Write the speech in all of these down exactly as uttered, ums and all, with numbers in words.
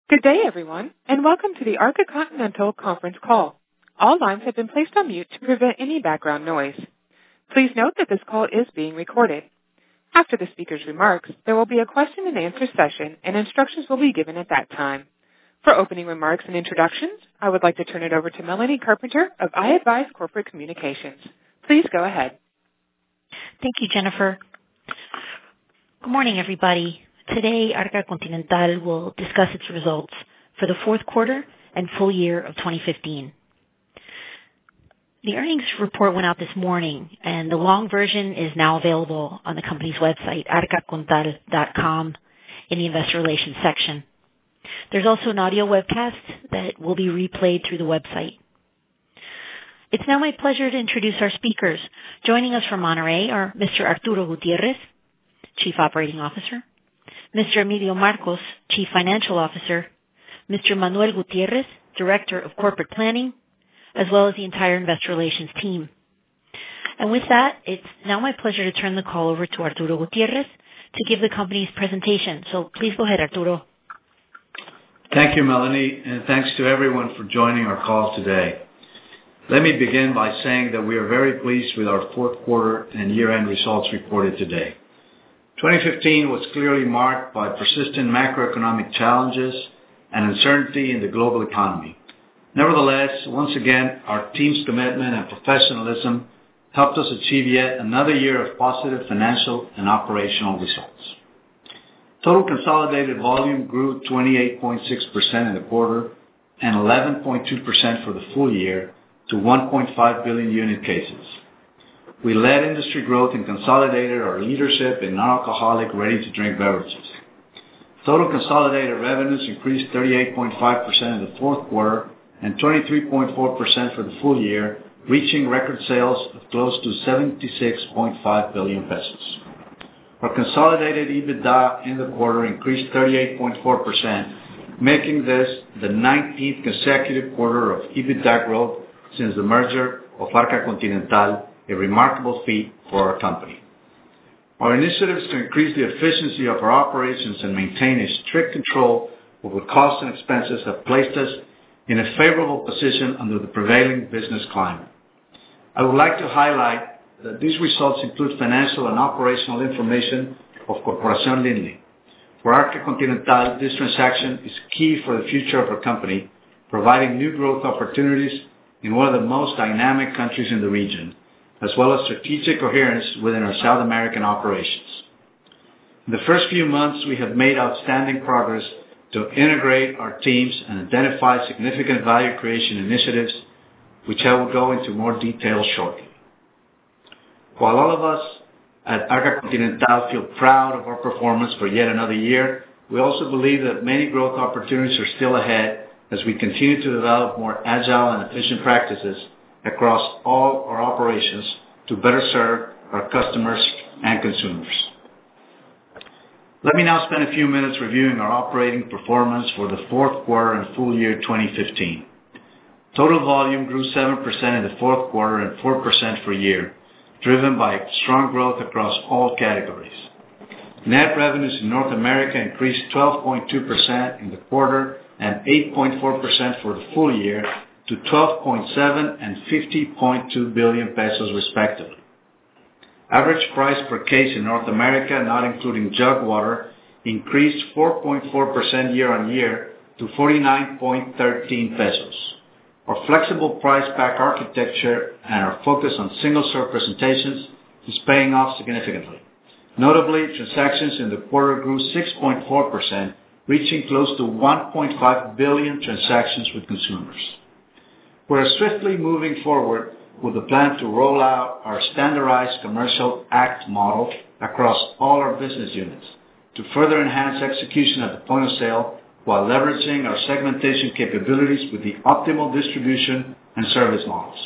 Good day, everyone, and welcome to the Arca Continental conference call. All lines have been placed on mute to prevent any background noise. Please note that this call is being recorded. After the speaker's remarks, there will be a question and answer session, and instructions will be given at that time. For opening remarks and introductions, I would like to turn it over to Melanie Carpenter of iAdvise Corporate Communications. Please go ahead. Thank you, Jennifer. Good morning, everybody. Today, Arca Continental will discuss its results for the fourth quarter and full year of twenty fifteen. The earnings report went out this morning, and the long version is now available on the company's website, arca contal dot com, in the Investor Relations section. There's also an audio webcast that will be replayed through the website. It's now my pleasure to introduce our speakers. Joining us from Monterrey are Mister Arturo Gutierrez, Chief Operating Officer, Mister Emilio Marcos, Chief Financial Officer, Mister Manuel Gutierrez, Director of Corporate Planning, as well as the entire Investor Relations team. And with that, it's now my pleasure to turn the call over to Arturo Gutierrez to give the company's presentation. So please go ahead, Arturo. Thank you, Melanie, and thanks to everyone for joining our call today. Let me begin by saying that we are very pleased with our fourth quarter and year-end results reported today. twenty fifteen was clearly marked by persistent macroeconomic challenges and uncertainty in the global economy. Nevertheless, once again, our team's commitment and professionalism helped us achieve yet another year of positive financial and operational results. Total consolidated volume grew twenty-eight point six percent in the quarter and eleven point two percent for the full year to one point five billion unit cases. We led industry growth and consolidated our leadership in non-alcoholic ready-to-drink beverages. Total consolidated revenues increased thirty-eight point five percent in the fourth quarter and twenty-three point four percent for the full year, reaching record sales of close to seventy-six point five billion pesos. Our consolidated EBITDA in the quarter increased thirty-eight point four percent, making this the nineteenth consecutive quarter of EBITDA growth since the merger of Arca Continental, a remarkable feat for our company. Our initiatives to increase the efficiency of our operations and maintain a strict control over costs and expenses have placed us in a favorable position under the prevailing business climate. I would like to highlight that these results include financial and operational information of Corporación Lindley. For Arca Continental, this transaction is key for the future of our company, providing new growth opportunities in one of the most dynamic countries in the region, as well as strategic coherence within our South American operations. In the first few months, we have made outstanding progress to integrate our teams and identify significant value creation initiatives, which I will go into more detail shortly. While all of us at Arca Continental feel proud of our performance for yet another year, we also believe that many growth opportunities are still ahead as we continue to develop more agile and efficient practices across all our operations to better serve our customers and consumers. Let me now spend a few minutes reviewing our operating performance for the fourth quarter and full year twenty fifteen. Total volume grew seven percent in the fourth quarter and four percent for year, driven by strong growth across all categories. Net revenues in North America increased twelve point two percent in the quarter and eight point four percent for the full year to twelve point seven and fifty point two billion pesos respectively. Average price per case in North America, not including jug water, increased four point four percent year on year to forty-nine point one three pesos. Our flexible price pack architecture and our focus on single-serve presentations is paying off significantly. Notably, transactions in the quarter grew six point four percent, reaching close to one point five billion transactions with consumers. We're swiftly moving forward with a plan to roll out our standardized commercial act model across all our business units to further enhance execution at the point of sale while leveraging our segmentation capabilities with the optimal distribution and service models.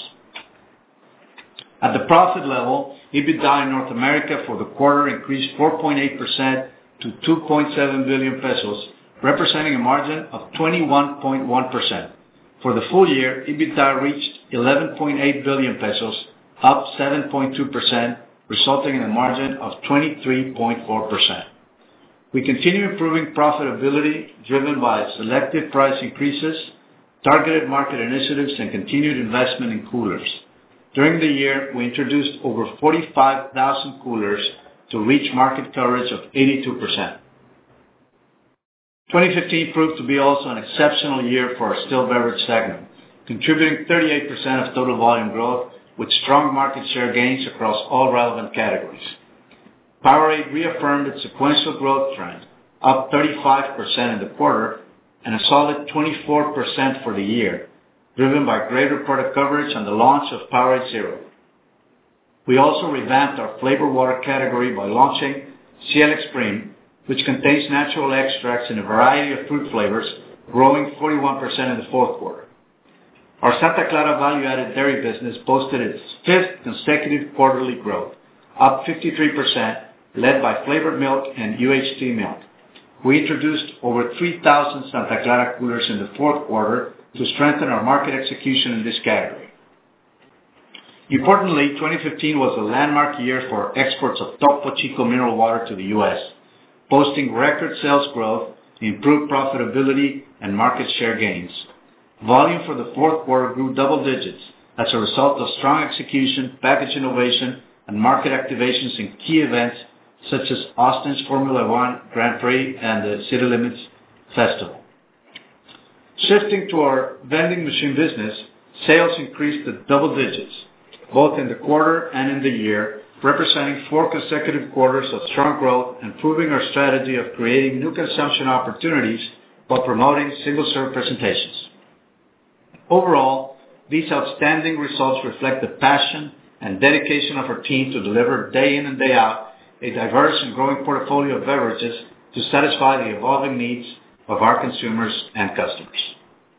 At the profit level, EBITDA in North America for the quarter increased four point eight percent to two point seven billion pesos, representing a margin of twenty-one point one percent. For the full year, EBITDA reached eleven point eight billion pesos, up seven point two percent, resulting in a margin of twenty-three point four percent. We continue improving profitability driven by selective price increases, targeted market initiatives, and continued investment in coolers. During the year, we introduced over forty-five thousand coolers to reach market coverage of eighty-two percent. twenty fifteen proved to be also an exceptional year for our still beverage segment, contributing thirty-eight percent of total volume growth with strong market share gains across all relevant categories. Powerade reaffirmed its sequential growth trend, up thirty-five percent in the quarter and a solid twenty-four percent for the year, driven by greater product coverage and the launch of Powerade Zero. We also revamped our flavor water category by launching Ciel Exprime, which contains natural extracts in a variety of fruit flavors, growing forty-one percent in the fourth quarter. Our Santa Clara value-added dairy business posted its fifth consecutive quarterly growth, up fifty-three percent, led by flavored milk and U H T milk. We introduced over three thousand Santa Clara coolers in the fourth quarter to strengthen our market execution in this category. Importantly, twenty fifteen was a landmark year for exports of Topo Chico mineral water to the U S, posting record sales growth, improved profitability, and market share gains. Volume for the fourth quarter grew double digits as a result of strong execution, package innovation, and market activations in key events such as Austin's Formula One Grand Prix and the City Limits Festival. Shifting to our vending machine business, sales increased to double digits, both in the quarter and in the year, representing four consecutive quarters of strong growth and proving our strategy of creating new consumption opportunities while promoting single-serve presentations. Overall, these outstanding results reflect the passion and dedication of our team to deliver day in and day out a diverse and growing portfolio of beverages to satisfy the evolving needs of our consumers and customers.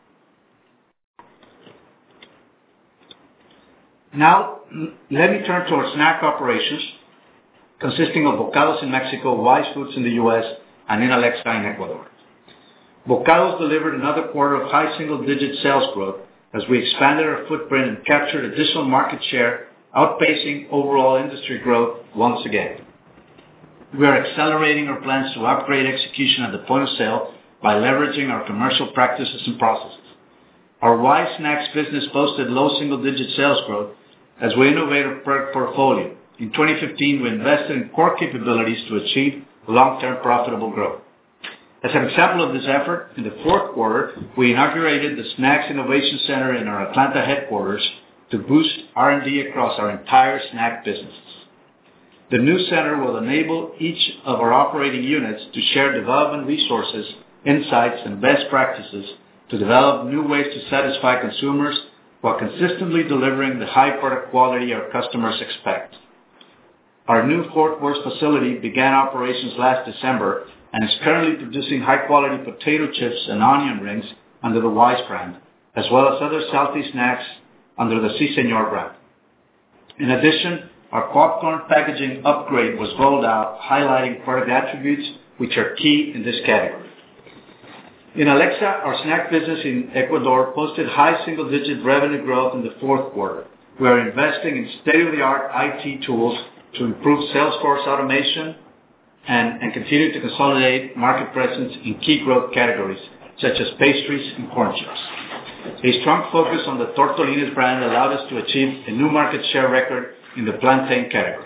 Now, let me turn to our snack operations, consisting of Bokados in Mexico, Wise Foods in the U S, and Inalecsa in Ecuador. Bokados delivered another quarter of high single-digit sales growth as we expanded our footprint and captured additional market share, outpacing overall industry growth once again. We are accelerating our plans to upgrade execution at the point of sale by leveraging our commercial practices and processes. Our Wise Snacks business posted low single-digit sales growth as we innovate our product portfolio. In twenty fifteen, we invested in core capabilities to achieve long-term profitable growth. As an example of this effort, in the fourth quarter, we inaugurated the Snacks Innovation Center in our Atlanta headquarters to boost R and D across our entire snack businesses. The new center will enable each of our operating units to share development resources, insights, and best practices to develop new ways to satisfy consumers while consistently delivering the high product quality our customers expect. Our new Fort Worth facility began operations last December and is currently producing high-quality potato chips and onion rings under the Wise brand, as well as other salty snacks under the Si Senor brand. In addition, our popcorn packaging upgrade was rolled out, highlighting product attributes which are key in this category. In Alexa, our snack business in Ecuador posted high single-digit revenue growth in the fourth quarter. We are investing in state-of-the-art I T tools to improve sales force automation and, and continue to consolidate market presence in key growth categories such as pastries and corn chips. A strong focus on the Tortolines brand allowed us to achieve a new market share record in the plantain category.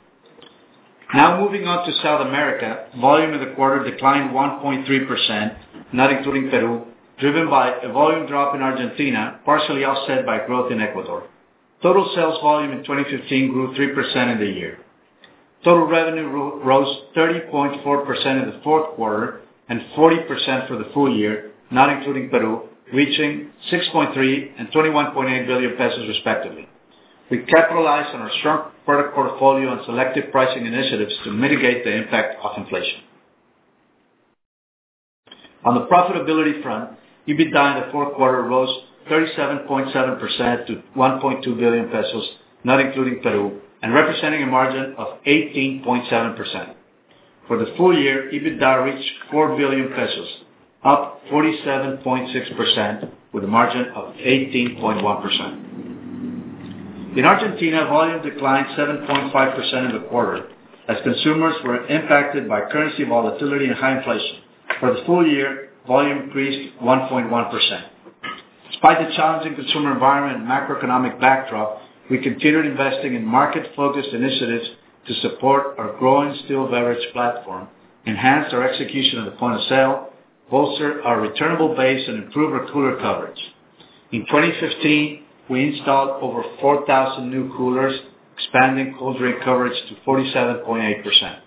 Now moving on to South America, volume in the quarter declined one point three percent, not including Peru, driven by a volume drop in Argentina, partially offset by growth in Ecuador. Total sales volume in twenty fifteen grew three percent in the year. Total revenue ro- rose thirty point four percent in the fourth quarter and forty percent for the full year, not including Peru, reaching six point three and twenty-one point eight billion pesos respectively. We capitalized on our strong product portfolio and selective pricing initiatives to mitigate the impact of inflation. On the profitability front, EBITDA in the fourth quarter rose thirty-seven point seven percent to one point two billion pesos, not including Peru, and representing a margin of eighteen point seven percent. For the full year, EBITDA reached four billion pesos, up forty-seven point six percent, with a margin of eighteen point one percent. In Argentina, volume declined seven point five percent in the quarter, as consumers were impacted by currency volatility and high inflation. For the full year, volume increased one point one percent. Despite the challenging consumer environment and macroeconomic backdrop, we continued investing in market-focused initiatives to support our growing still beverage platform, enhance our execution at the point of sale, bolster our returnable base, and improve our cooler coverage. In twenty fifteen, we installed over four thousand new coolers, expanding cold drink coverage to forty-seven point eight percent.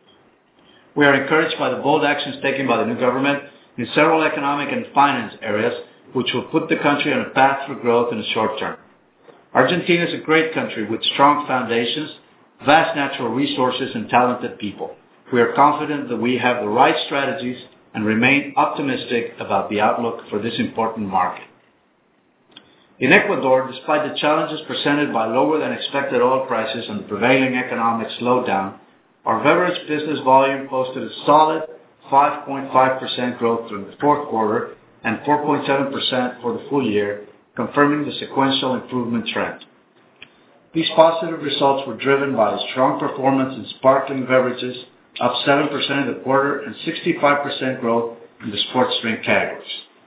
We are encouraged by the bold actions taken by the new government in several economic and finance areas, which will put the country on a path for growth in the short term. Argentina is a great country with strong foundations, vast natural resources, and talented people. We are confident that we have the right strategies and remain optimistic about the outlook for this important market. In Ecuador, despite the challenges presented by lower than expected oil prices and the prevailing economic slowdown, our beverage business volume posted a solid five point five percent growth during the fourth quarter and four point seven percent for the full year, confirming the sequential improvement trend. These positive results were driven by a strong performance in sparkling beverages, up seven percent in the quarter, and sixty-five percent growth in the sports drink categories.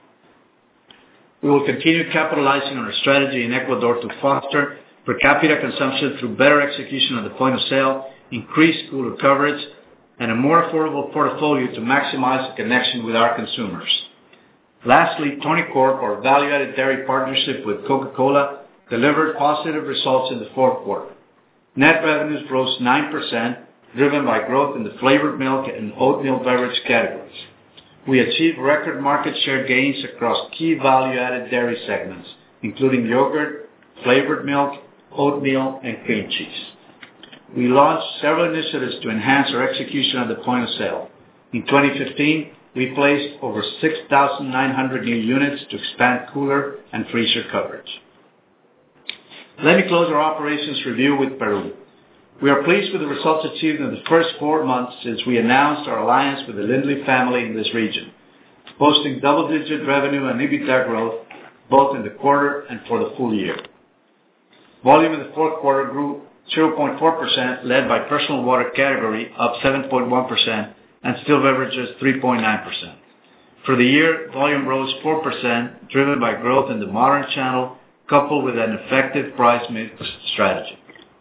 We will continue capitalizing on our strategy in Ecuador to foster per capita consumption through better execution at the point of sale, increased cooler coverage, and a more affordable portfolio to maximize the connection with our consumers. Lastly, Tonicorp, our value-added dairy partnership with Coca-Cola, delivered positive results in the fourth quarter. Net revenues rose nine percent, driven by growth in the flavored milk and oatmeal beverage categories. We achieved record market share gains across key value-added dairy segments, including yogurt, flavored milk, oatmeal, and cream cheese. We launched several initiatives to enhance our execution at the point of sale. In twenty fifteen, we placed over six thousand nine hundred new units to expand cooler and freezer coverage. Let me close our operations review with Peru. We are pleased with the results achieved in the first four months since we announced our alliance with the Lindley family in this region, posting double-digit revenue and EBITDA growth both in the quarter and for the full year. Volume in the fourth quarter grew zero point four percent, led by personal water category up seven point one percent and still beverages three point nine percent. For the year, volume rose four percent, driven by growth in the modern channel, coupled with an effective price mix strategy.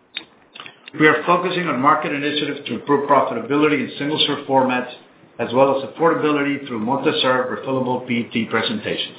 We are focusing on market initiatives to improve profitability in single-serve formats, as well as affordability through multi-serve refillable P E T presentations.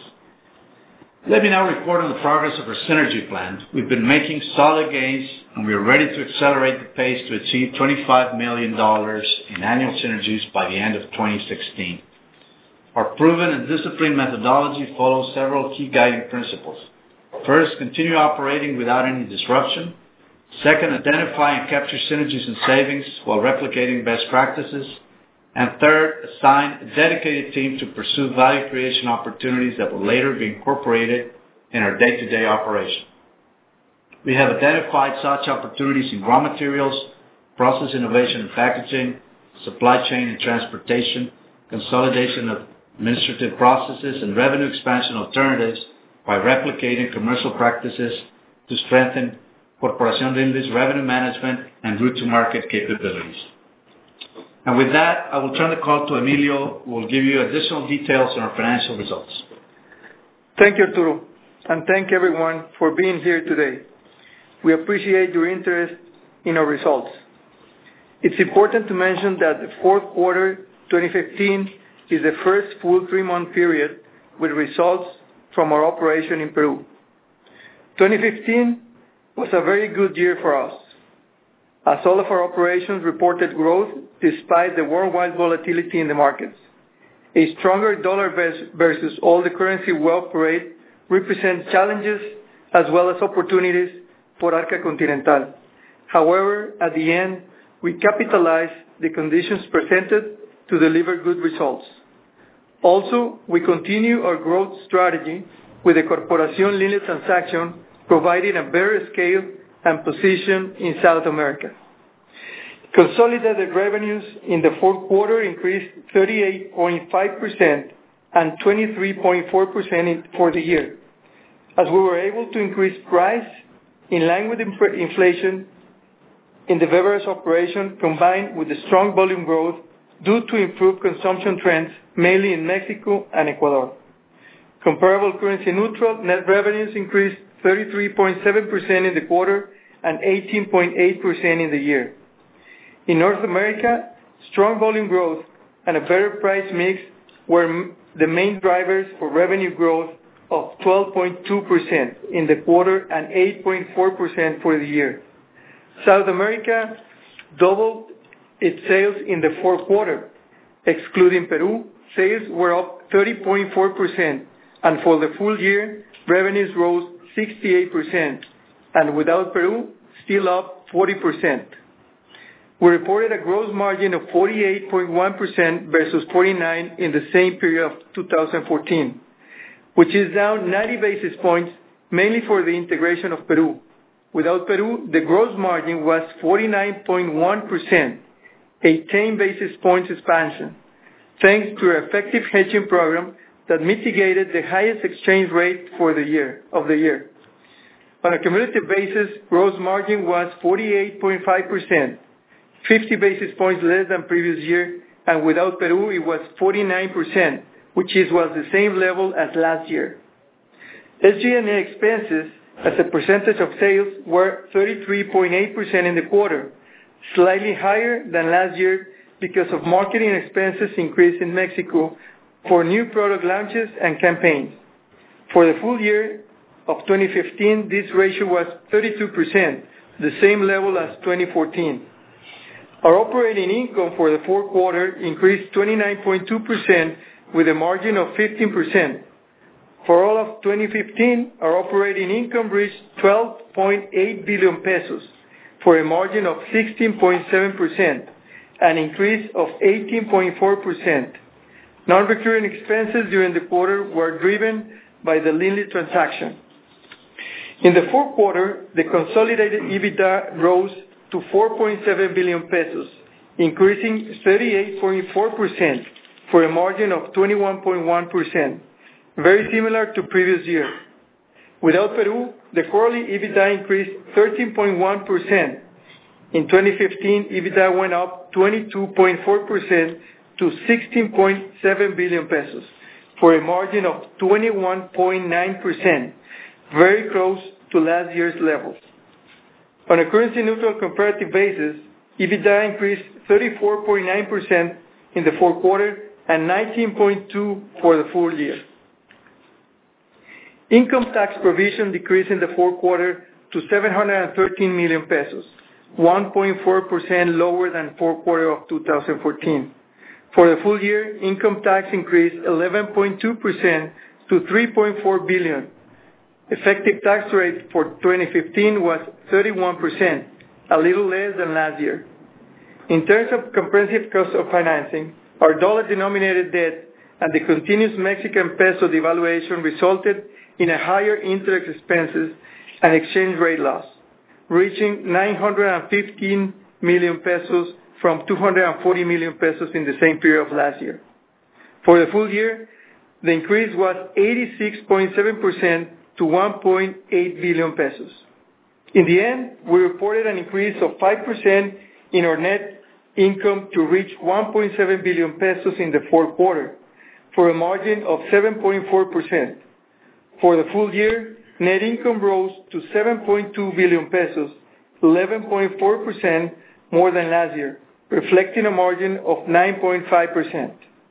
Let me now report on the progress of our synergy plan. We've been making solid gains, and we are ready to accelerate the pace to achieve twenty-five million dollars in annual synergies by the end of twenty sixteen. Our proven and disciplined methodology follows several key guiding principles. First, continue operating without any disruption. Second, identify and capture synergies and savings while replicating best practices. And third, assign a dedicated team to pursue value creation opportunities that will later be incorporated in our day-to-day operation. We have identified such opportunities in raw materials, process innovation and packaging, supply chain and transportation, consolidation of administrative processes, and revenue expansion alternatives by replicating commercial practices to strengthen Corporación Lindley's revenue management and route-to-market capabilities. And with that, I will turn the call to Emilio, who will give you additional details on our financial results. Thank you, Arturo, and thank everyone for being here today. We appreciate your interest in our results. It's important to mention that the fourth quarter twenty fifteen is the first full three-month period with results from our operation in Peru. twenty fifteen was a very good year for us, as all of our operations reported growth despite the worldwide volatility in the markets. A stronger dollar versus all the currency we operate represents challenges as well as opportunities for Arca Continental. However, at the end, we capitalized the conditions presented to deliver good results. Also, we continue our growth strategy with the Corporación Lindley transaction, providing a better scale and position in South America. Consolidated revenues in the fourth quarter increased thirty-eight point five percent and twenty-three point four percent for the year, as we were able to increase price in line with inflation in the beverage operation combined with the strong volume growth due to improved consumption trends, mainly in Mexico and Ecuador. Comparable currency neutral net revenues increased thirty-three point seven percent in the quarter and eighteen point eight percent in the year. In North America, strong volume growth and a better price mix were the main drivers for revenue growth of twelve point two percent in the quarter and eight point four percent for the year. South America doubled its sales in the fourth quarter. Excluding Peru, sales were up thirty point four percent, and for the full year, revenues rose sixty-eight percent, and without Peru, still up forty percent. We reported a gross margin of forty-eight point one percent versus forty-nine percent in the same period of two thousand fourteen, which is down ninety basis points, mainly for the integration of Peru. Without Peru, the gross margin was forty-nine point one percent, a ten basis points expansion, thanks to our effective hedging program that mitigated the highest exchange rate for the year of the year. On a cumulative basis, gross margin was forty-eight point five percent, fifty basis points less than previous year, and without Peru, it was forty-nine percent, which is, was the same level as last year. S G and A expenses as a percentage of sales were thirty-three point eight percent in the quarter, slightly higher than last year because of marketing expenses increase in Mexico for new product launches and campaigns. For the full year of twenty fifteen, this ratio was thirty-two percent, the same level as twenty fourteen. Our operating income for the fourth quarter increased twenty-nine point two percent with a margin of fifteen percent. For all of twenty fifteen, our operating income reached twelve point eight billion pesos for a margin of sixteen point seven percent, an increase of eighteen point four percent. Non-recurring expenses during the quarter were driven by the Lindley transaction. In the fourth quarter, the consolidated EBITDA rose to four point seven billion pesos, increasing thirty-eight point four percent for a margin of twenty-one point one percent, very similar to previous year. Without Peru, the quarterly EBITDA increased thirteen point one percent. In twenty fifteen, EBITDA went up twenty-two point four percent to sixteen point seven billion pesos for a margin of twenty-one point nine percent, very close to last year's levels. On a currency-neutral comparative basis, EBITDA increased thirty-four point nine percent in the fourth quarter and nineteen point two percent for the full year. Income tax provision decreased in the fourth quarter to seven hundred thirteen million pesos, one point four percent lower than fourth quarter of two thousand fourteen. For the full year, income tax increased eleven point two percent to three point four billion. Effective tax rate for twenty fifteen was thirty-one percent, a little less than last year. In terms of comprehensive cost of financing, our dollar-denominated debt and the continuous Mexican peso devaluation resulted in a higher interest expenses and exchange rate loss, reaching nine hundred fifteen million pesos from two hundred forty million pesos in the same period of last year. For the full year, the increase was eighty-six point seven percent to one point eight billion pesos. In the end, we reported an increase of five percent in our net income to reach one point seven billion pesos in the fourth quarter, for a margin of seven point four percent. For the full year, net income rose to seven point two billion pesos, eleven point four percent more than last year, reflecting a margin of nine point five percent.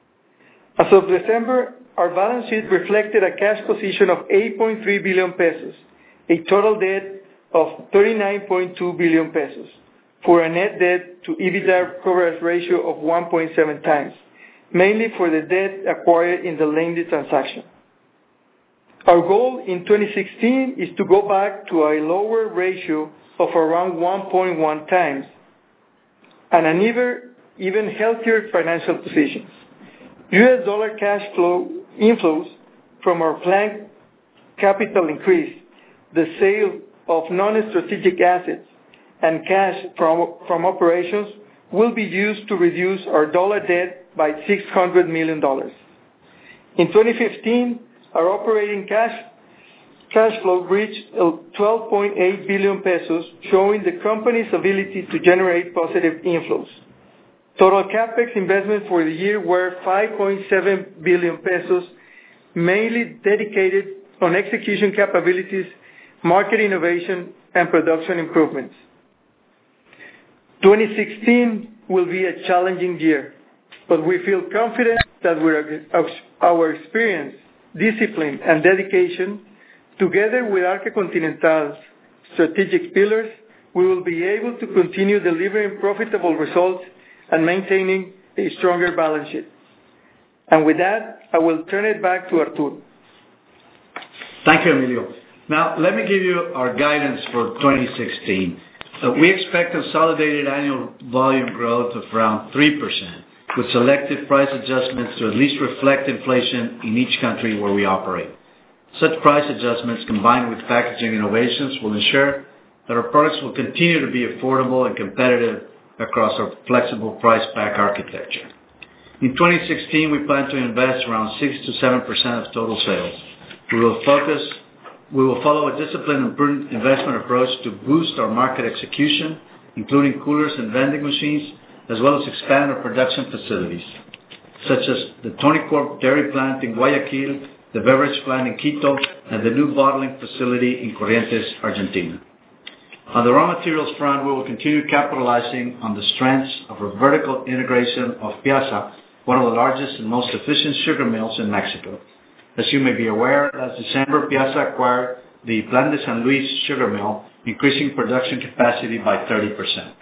As of December, our balance sheet reflected a cash position of eight point three billion pesos, a total debt of thirty-nine point two billion pesos, for a net debt to EBITDA coverage ratio of one point seven times, mainly for the debt acquired in the Lindley transaction. Our goal in twenty sixteen is to go back to a lower ratio of around one point one times and an even, even healthier financial position. U S dollar cash flow inflows from our planned capital increase, the sale of non-strategic assets, and cash from, from operations will be used to reduce our dollar debt by six hundred million dollars. In twenty fifteen, our operating cash cash flow reached twelve point eight billion pesos, showing the company's ability to generate positive inflows. Total capex investment for the year were five point seven billion pesos, mainly dedicated on execution capabilities, market innovation, and production improvements. twenty sixteen will be a challenging year, but we feel confident that with our experience, discipline, and dedication, together with Arca Continental's strategic pillars, we will be able to continue delivering profitable results and maintaining a stronger balance sheet. And with that, I will turn it back to Arturo. Thank you, Emilio. Now, let me give you our guidance for twenty sixteen. Uh, we expect consolidated annual volume growth of around three percent, with selective price adjustments to at least reflect inflation in each country where we operate. Such price adjustments, combined with packaging innovations, will ensure that our products will continue to be affordable and competitive across our flexible price pack architecture. In twenty sixteen, we plan to invest around six to seven percent of total sales. We will focus, we will follow a disciplined and prudent investment approach to boost our market execution, including coolers and vending machines, as well as expand our production facilities, such as the Tonicorp dairy plant in Guayaquil, the beverage plant in Quito, and the new bottling facility in Corrientes, Argentina. On the raw materials front, we will continue capitalizing on the strengths of our vertical integration of Piazza, one of the largest and most efficient sugar mills in Mexico. As you may be aware, last December, Piazza acquired the Plan de San Luis sugar mill, increasing production capacity by thirty percent.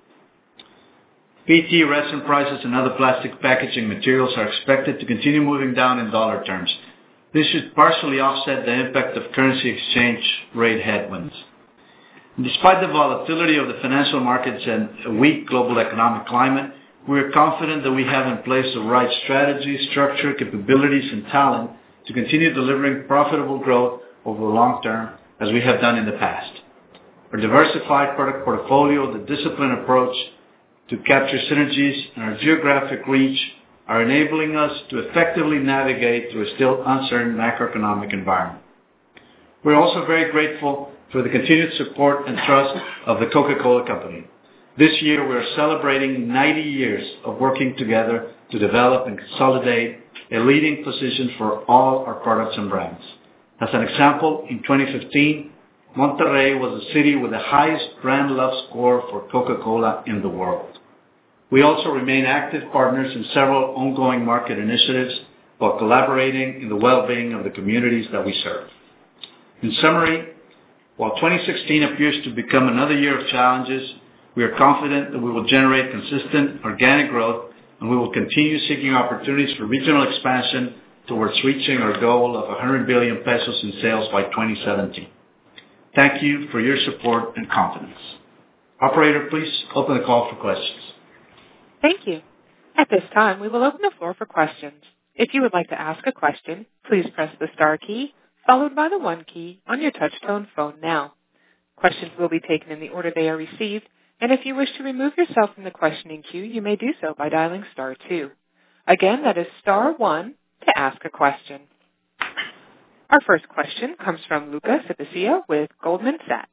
P E T, resin prices, and other plastic packaging materials are expected to continue moving down in dollar terms. This should partially offset the impact of currency exchange rate headwinds. Despite the volatility of the financial markets and a weak global economic climate, we are confident that we have in place the right strategy, structure, capabilities, and talent to continue delivering profitable growth over the long term, as we have done in the past. Our diversified product portfolio, the disciplined approach to capture synergies, and our geographic reach are enabling us to effectively navigate through a still uncertain macroeconomic environment. We're also very grateful for the continued support and trust of the Coca-Cola Company. This year, we are celebrating ninety years of working together to develop and consolidate a leading position for all our products and brands. As an example, in twenty fifteen, Monterrey was the city with the highest brand love score for Coca-Cola in the world. We also remain active partners in several ongoing market initiatives while collaborating in the well-being of the communities that we serve. In summary, while twenty sixteen appears to become another year of challenges, we are confident that we will generate consistent organic growth, and we will continue seeking opportunities for regional expansion towards reaching our goal of one hundred billion pesos in sales by twenty seventeen. Thank you for your support and confidence. Operator, please open the call for questions. Thank you. At this time, we will open the floor for questions. If you would like to ask a question, please press the star key, followed by the one key on your touch-tone phone now. Questions will be taken in the order they are received, and if you wish to remove yourself from the questioning queue, you may do so by dialing star two. Again, that is star one to ask a question. Our first question comes from Luca Cipiccia with Goldman Sachs.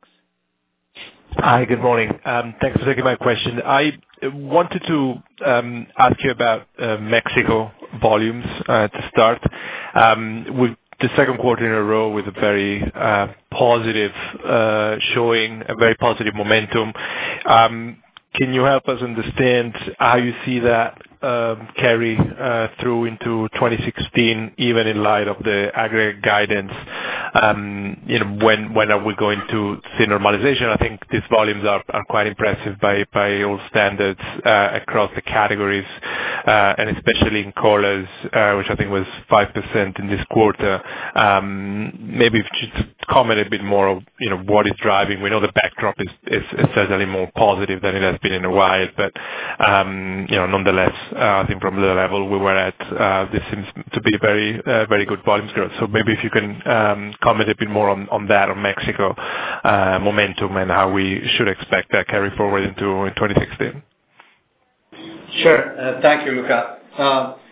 Hi, good morning. Um, thanks for taking my question. I wanted to um, ask you about uh, Mexico volumes uh, to start. Um, with the second quarter in a row with a very uh, positive uh, showing, a very positive momentum. Um, can you help us understand how you see that um, carry uh, through into twenty sixteen, even in light of the aggregate guidance? Um, you know, when when are we going to see normalization? I think these volumes are, are quite impressive by, by all standards uh, across the categories, uh, and especially in colas, uh, which I think was five percent in this quarter. Um, maybe if you could comment a bit more of, you know, what is driving. We know the backdrop is, is, is certainly more positive than it has been in a while, but um, you know, nonetheless, uh, I think from the level we were at, uh, this seems to be very, uh, very good volumes growth. So maybe if you can um, comment a bit more on, on that, on Mexico uh, momentum, and how we should expect that carry forward into in twenty sixteen. Sure. Uh, thank you, Luca. Uh,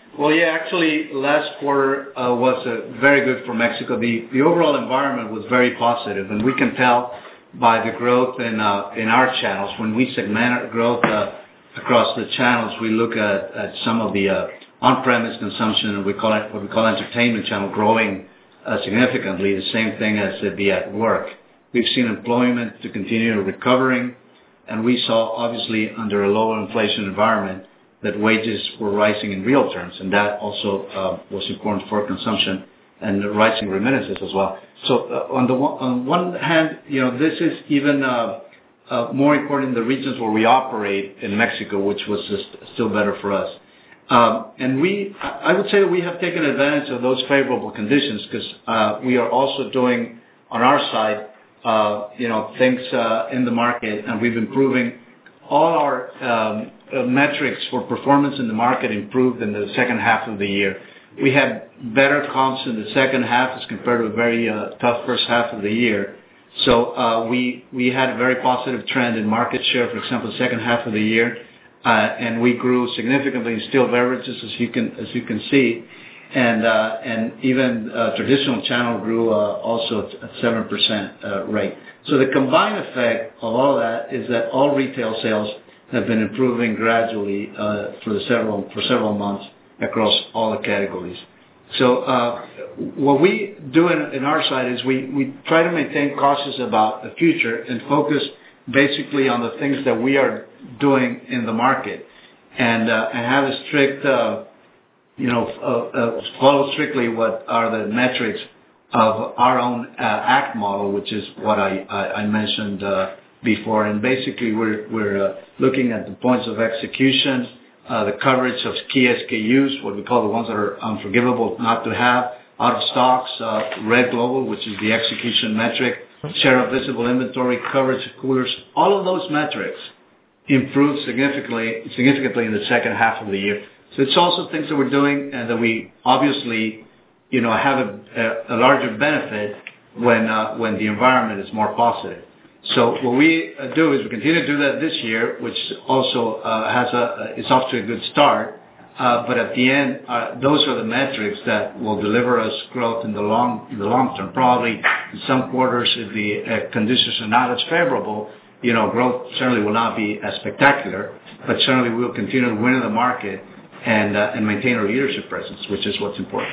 Well, yeah, actually, last quarter uh, was uh, very good for Mexico. The the overall environment was very positive, and we can tell by the growth in uh, in our channels. When we segment our growth uh, across the channels, we look at, at some of the uh, on-premise consumption, and we call it what we call entertainment channel, growing uh, significantly. The same thing as the at work. We've seen employment to continue recovering, and we saw obviously under a lower inflation environment that wages were rising in real terms, and that also uh, was important for consumption and the rising remittances as well. So uh, on the one, on one hand, you know, this is even uh, uh, more important in the regions where we operate in Mexico, which was just still better for us. Um, and we, I would say that we have taken advantage of those favorable conditions because uh, we are also doing on our side, uh, you know, things uh, in the market, and we've improving all our um, uh, metrics for performance in the market improved in the second half of the year. We had better comps in the second half as compared to a very uh, tough first half of the year. So uh, we we had a very positive trend in market share, for example, the second half of the year, uh, and we grew significantly in still beverages, as you can as you can see, and uh, and even uh, traditional channel grew uh, also at seven percent uh, rate. So the combined effect of all that is that all retail sales have been improving gradually uh, for the several for several months across all the categories. So uh, what we do in, in our side is we, we try to maintain cautious about the future and focus basically on the things that we are doing in the market, and uh, and have a strict, uh, you know, uh, uh, follow strictly what are the metrics of our own uh, ACT model, which is what I, I, I mentioned uh, before. And basically we're, we're uh, looking at the points of execution, uh, the coverage of key S K Us, what we call the ones that are unforgivable not to have, out of stocks, uh, Red Global, which is the execution metric, share of visible inventory, coverage of coolers. All of those metrics improved significantly, significantly in the second half of the year. So it's also things that we're doing and that we obviously, you know, have a, a, a larger benefit when uh, when the environment is more positive. So what we uh, do is we continue to do that this year, which also uh, has a is off to a good start. Uh, but at the end, uh, those are the metrics that will deliver us growth in the long in the long term. Probably in some quarters, if the uh, conditions are not as favorable, you know, growth certainly will not be as spectacular. But certainly, we will continue to win in the market and uh, and maintain our leadership presence, which is what's important.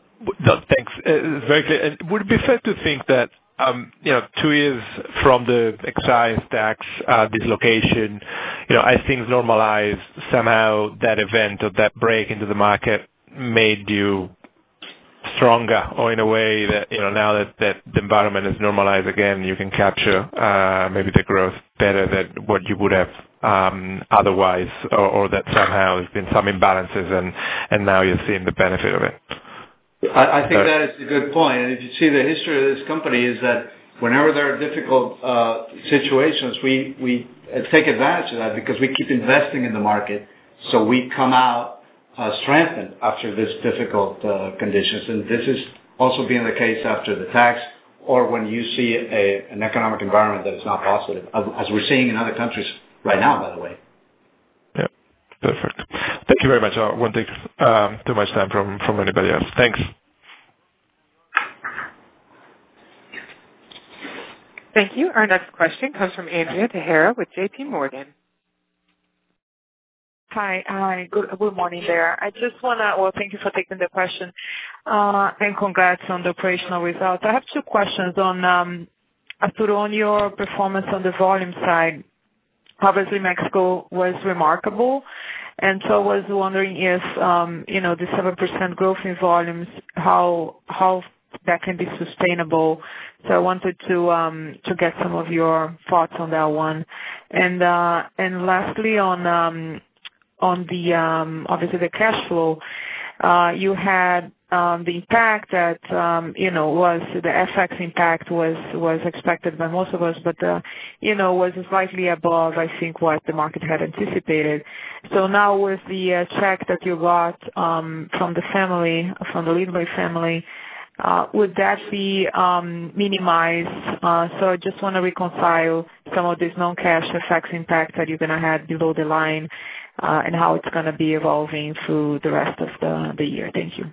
No, thanks. Uh, it's very clear. And would it be fair to think that, um, you know, two years from the excise tax uh, dislocation, you know, as things normalize, somehow that event or that break into the market made you stronger, or in a way that, you know, now that, that the environment is normalized again, you can capture uh, maybe the growth better than what you would have um, otherwise, or, or that somehow there's been some imbalances and, and now you're seeing the benefit of it? I, I think that is a good point. And if you see the history of this company is that whenever there are difficult uh, situations, we, we take advantage of that because we keep investing in the market. So we come out uh, strengthened after this difficult uh, conditions. And this is also being the case after the tax or when you see a, an economic environment that is not positive, as we're seeing in other countries right now, by the way. Yeah, perfect. Thank you very much. I won't take um, too much time from, from anybody else. Thanks. Thank you. Our next question comes from Andrea Tejera with J P Morgan. Hi. Hi. Good, good morning there. I just want to, well, thank you for taking the question, uh, and congrats on the operational results. I have two questions on, um, Arturo, on your performance on the volume side. Obviously, Mexico was remarkable. And so I was wondering if, um, you know, the seven percent growth in volumes, how how that can be sustainable. So I wanted to um, to get some of your thoughts on that one. And uh, and lastly, on um, on the um, obviously the cash flow, uh, you had um, the impact that um, you know was the F X impact was was expected by most of us, but uh, you know was slightly above, I think, what the market had anticipated. So now with the uh, check that you got um, from the family, from the Lindley family, uh, would that be um, minimized? Uh, so I just want to reconcile some of these non-cash F X impacts that you're going to have below the line uh, and how it's going to be evolving through the rest of the, the year. Thank you.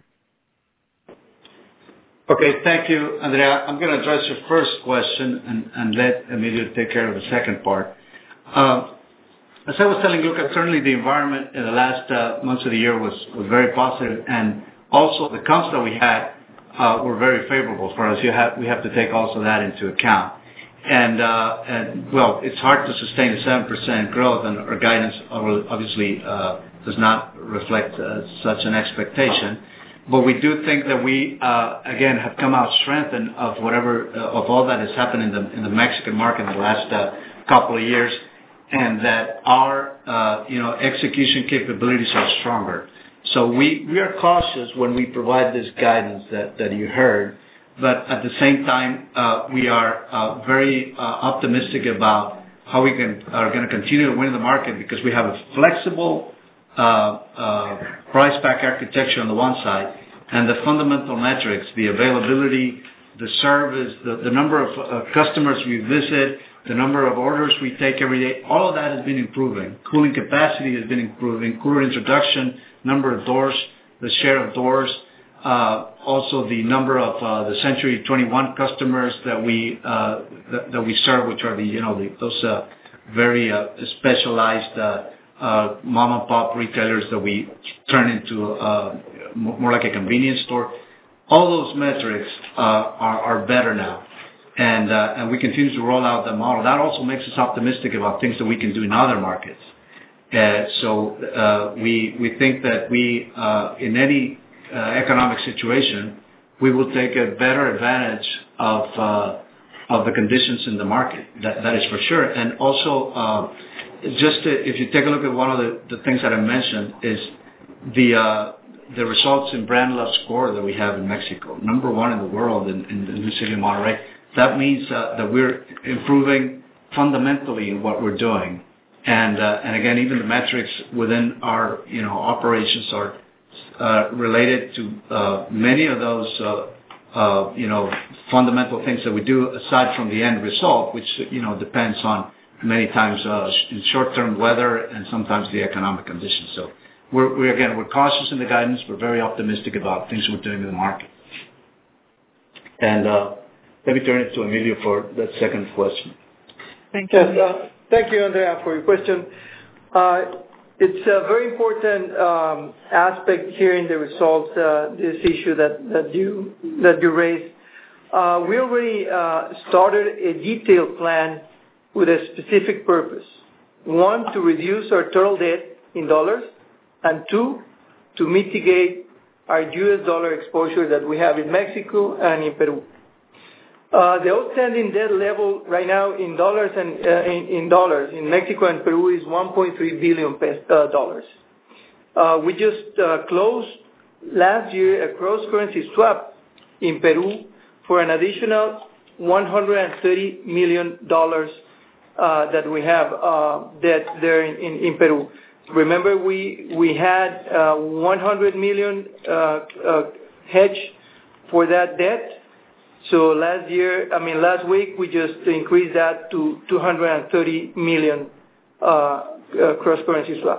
Okay, thank you, Andrea. I'm going to address your first question and, and let Emilio take care of the second part. Uh, as I was telling Lucas, certainly the environment in the last uh, months of the year was, was very positive, and also the comps that we had uh, were very favorable for us. You have, we have to take also that into account. And, uh, and well, it's hard to sustain a seven percent growth, and our guidance obviously uh, does not reflect uh, such an expectation. But we do think that we, uh, again, have come out strengthened of whatever, uh, of all that has happened in the in the Mexican market in the last uh, couple of years, and that our, uh, you know, execution capabilities are stronger. So we, we are cautious when we provide this guidance that, that you heard, but at the same time, uh, we are uh, very uh, optimistic about how we can are going to continue to win in the market, because we have a flexible Uh, uh, price pack architecture on the one side, and the fundamental metrics, the availability, the service, the, the number of uh, customers we visit, the number of orders we take every day, all of that has been improving. Cooling capacity has been improving, cooler introduction, number of doors, the share of doors, uh, also the number of uh, the Century twenty-one customers that we uh, that, that we serve, which are the you know the, those uh, very uh, specialized uh, Uh, mom and pop retailers that we turn into uh, more like a convenience store. All those metrics uh, are, are better now, and uh, and we continue to roll out the model. That also makes us optimistic about things that we can do in other markets. Uh, so uh, we we think that we uh, in any uh, economic situation we will take a better advantage of uh, of the conditions in the market. That that is for sure, and also. Uh, Just to, if you take a look at one of the, the things that I mentioned is the uh, the results in brand love score that we have in Mexico, number one in the world in, in the new city of Monterrey. That means uh, that we're improving fundamentally in what we're doing, and uh, and again, even the metrics within our you know operations are uh, related to uh, many of those uh, uh, you know fundamental things that we do aside from the end result, which you know depends on many times uh, in short-term weather and sometimes the economic conditions. So we're, we're, again, we're cautious in the guidance. We're very optimistic about things we're doing in the market. And uh, let me turn it to Emilio for that second question. Thank you. Yes, uh, thank you, Andrea, for your question. Uh, it's a very important um, aspect here in the results, uh, this issue that, that, you, that you raised. Uh, we already uh, started a detailed plan with a specific purpose. One, to reduce our total debt in dollars, and two, to mitigate our U S dollar exposure that we have in Mexico and in Peru. Uh, the outstanding debt level right now in dollars and uh, in, in dollars in Mexico and Peru is one point three billion dollars. Uh, we just uh, closed last year a cross-currency swap in Peru for an additional one hundred thirty million dollars Uh, that we have uh, debt there in, in, in Peru. Remember, we we had uh, one hundred million uh, uh, hedge for that debt. So last year, I mean last week, we just increased that to two hundred thirty million uh, uh, cross-currency swap.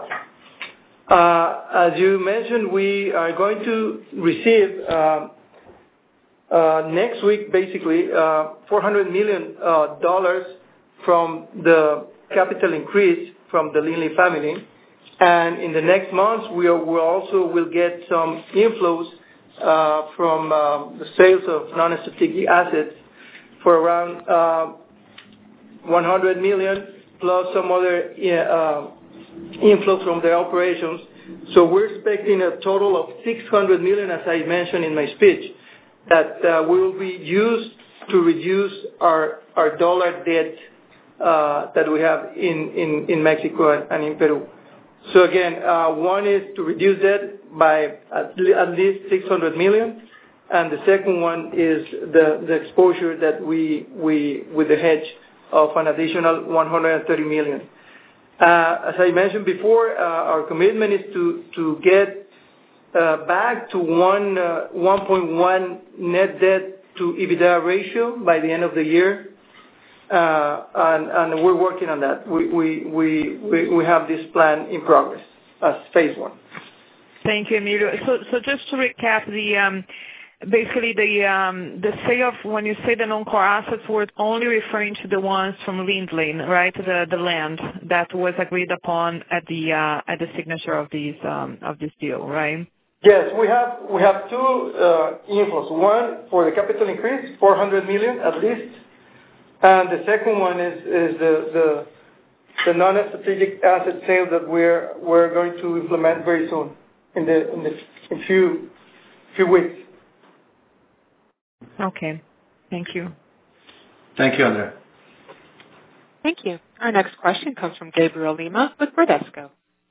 Uh, as you mentioned, we are going to receive uh, uh, next week, basically, uh, four hundred million dollars uh, from the capital increase from the Lindley family, and in the next months we are, we also will get some inflows uh, from uh, the sales of non-strategic assets for around uh, one hundred million plus some other uh, inflows from their operations. So we're expecting a total of six hundred million, as I mentioned in my speech, that uh, will be used to reduce our our dollar debt Uh, that we have in, in, in Mexico and, and in Peru. So again, uh, one is to reduce debt by at, le- at least six hundred million, and the second one is the, the exposure that we, we, with the hedge of an additional one hundred thirty million. Uh, as I mentioned before, uh, our commitment is to, to get uh, back to one, uh, one point one net debt to EBITDA ratio by the end of the year. Uh, and, and we're working on that. We, we, we, we have this plan in progress. as phase one. Thank you, Emilio. So, so just to recap, the um, basically the um, the sale of, when you say the non-core assets, we're only referring to the ones from Lindley, right? The the land that was agreed upon at the uh, at the signature of these um, of this deal, right? Yes, we have we have two uh, inflows. One for the capital increase, four hundred million at least, and the second one is is the the, the non-strategic asset sale that we're we're going to implement very soon in the in the in few few weeks. Okay, thank you. Thank you, Andrea. Thank you. Our next question comes from Gabriel Lima with Bradesco.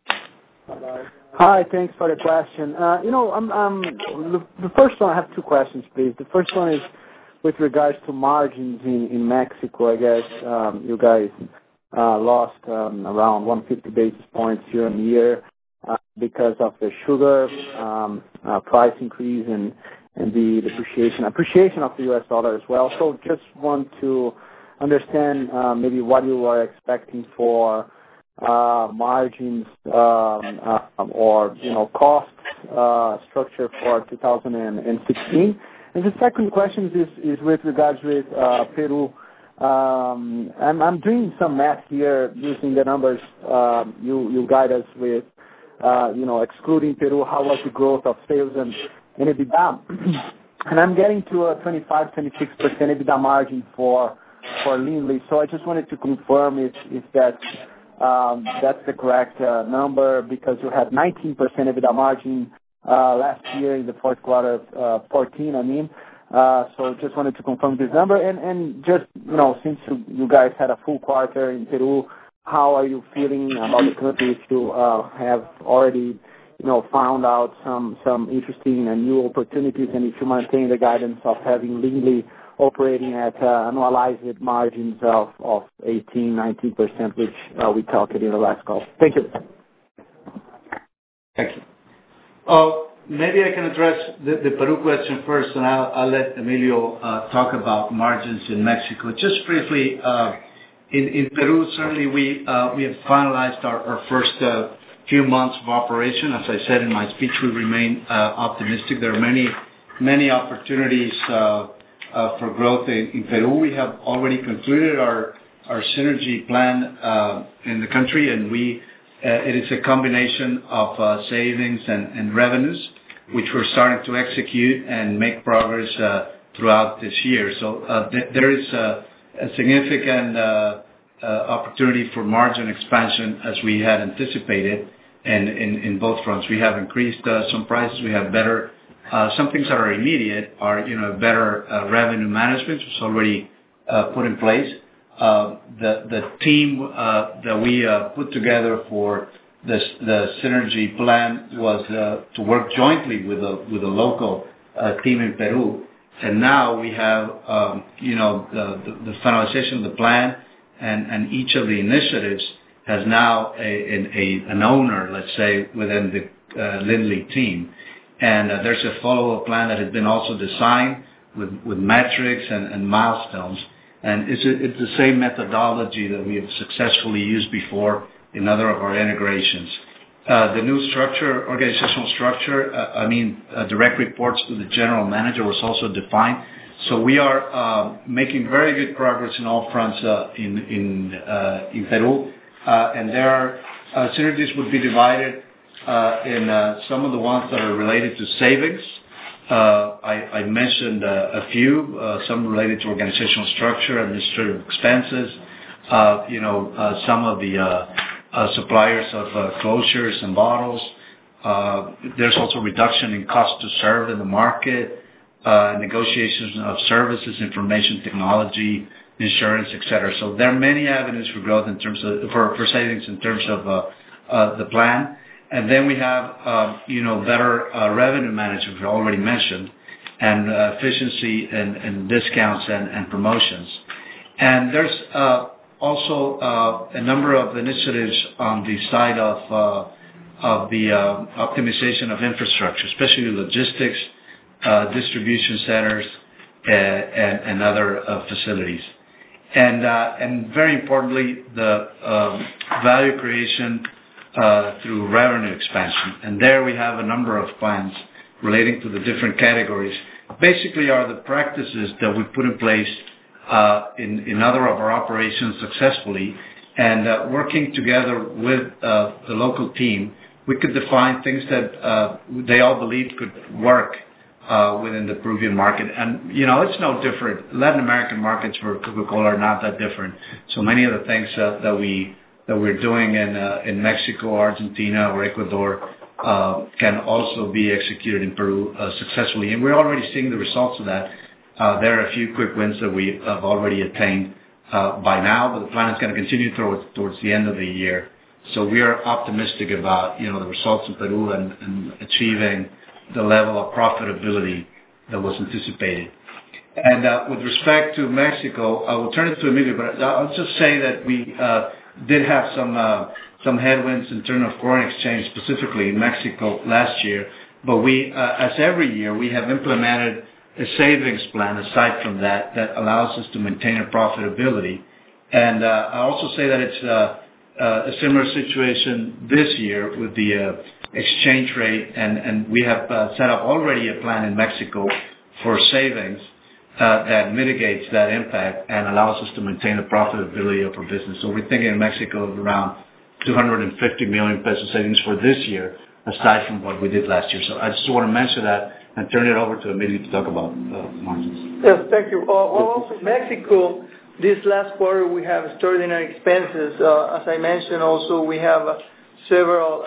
Hi, thanks for the question. Uh, you know, I'm, I'm, the, the first one, I have two questions, please. The first one is with regards to margins in, in Mexico. I guess um, you guys uh, lost um, around one hundred fifty basis points year on year uh, because of the sugar um, uh, price increase and, and the depreciation, appreciation of the U S dollar as well. So just want to understand uh, maybe what you are expecting for uh, margins um, uh, or, you know, cost uh, structure for two thousand sixteen. And the second question is, is with regards with uh, Peru. Um, I'm, I'm doing some math here using the numbers uh, you, you guide us with, uh, you know, excluding Peru, how was the growth of sales and, and EBITDA? And I'm getting to a twenty-five, twenty-six percent EBITDA margin for for Lindley. So I just wanted to confirm if, if that's, um, that's the correct uh, number, because you had nineteen percent EBITDA margin uh, last year in the fourth quarter of uh, fourteen, I mean. Uh, so just wanted to confirm this number. And, and just, you know, since you, you guys had a full quarter in Peru, how are you feeling about the country if you uh, have already, you know, found out some, some interesting and new opportunities, and if you maintain the guidance of having Lindley operating at uh, annualized margins of, of eighteen, nineteen percent, which uh, we talked in the last call. Thank you. Thank you. Uh, maybe I can address the, the Peru question first, and I'll, I'll let Emilio uh, talk about margins in Mexico. Just briefly, uh, in, in Peru, certainly we uh, we have finalized our, our first uh, few months of operation. As I said in my speech, we remain uh, optimistic. There are many, many opportunities uh, uh, for growth in, in Peru. We have already concluded our our synergy plan uh, in the country, and we uh, it is a combination of uh, savings and, and revenues, which we're starting to execute and make progress uh, throughout this year. So uh, th- there is a, a significant uh, uh, opportunity for margin expansion as we had anticipated. And in, in both fronts, we have increased uh, some prices. We have better, uh, some things that are immediate are, you know, better uh, revenue management, which is already uh, put in place. Uh, the the team uh, that we uh, put together for this, the synergy plan was uh, to work jointly with a with a local uh, team in Peru. And now we have, um, you know, the, the, the finalization of the plan, and, and each of the initiatives has now a, a, an owner, let's say, within the uh, Lindley team. And uh, there's a follow-up plan that has been also designed with, with metrics and, and milestones. And it's, a, it's the same methodology that we have successfully used before in other of our integrations. Uh, the new structure, organizational structure, uh, I mean, uh, direct reports to the general manager was also defined. So we are uh, making very good progress in all fronts uh, in, in, uh, in Peru. Uh, and there are uh, synergies would be divided uh, in uh, some of the ones that are related to savings. Uh, I, I mentioned uh, a few, uh, some related to organizational structure, administrative expenses, uh, you know, uh, some of the uh, uh, suppliers of uh, closures and bottles. Uh, there's also reduction in cost to serve in the market, uh, negotiations of services, information technology, insurance, et cetera. So there are many avenues for growth in terms of, for, for savings in terms of uh, uh, the plan. And then we have, uh, you know, better uh, revenue management, we already mentioned, and uh, efficiency and, and discounts and, and promotions. And there's uh, also uh, a number of initiatives on the side of uh, of the uh, optimization of infrastructure, especially logistics, uh, distribution centers, uh, and, and other uh, facilities. And uh, and very importantly, the um, value creation uh, through revenue expansion. And there we have a number of plans relating to the different categories. Basically are the practices that we put in place uh, in, in other of our operations successfully, and uh, working together with uh, the local team, we could define things that uh, they all believed could work uh, within the Peruvian market. And, you know, it's no different. Latin American markets for Coca-Cola are not that different. So many of the things uh, that, we, that we're doing in, uh, in Mexico, Argentina, or Ecuador uh, can also be executed in Peru uh, successfully. And we're already seeing the results of that. Uh, there are a few quick wins that we have already attained uh, by now, but the plan is going to continue towards, towards the end of the year. So we are optimistic about, you know, the results in Peru and, and achieving the level of profitability that was anticipated. And uh, with respect to Mexico, I will turn it to Emilio, but I'll just say that we uh, did have some uh, some headwinds in terms of foreign exchange, specifically in Mexico last year. But we, uh, as every year, we have implemented a savings plan aside from that that allows us to maintain our profitability. And uh, I also say that it's uh, uh, a similar situation this year with the uh, exchange rate, and, and we have uh, set up already a plan in Mexico for savings uh, that mitigates that impact and allows us to maintain the profitability of our business. So we're thinking in Mexico of around two hundred fifty million peso savings for this year, aside from what we did last year. So I just want to mention that and turn it over to Emilio to talk about uh, margins. Yes, thank you. Uh, well, also Mexico, this last quarter we have extraordinary expenses. Uh, as I mentioned, also we have uh, several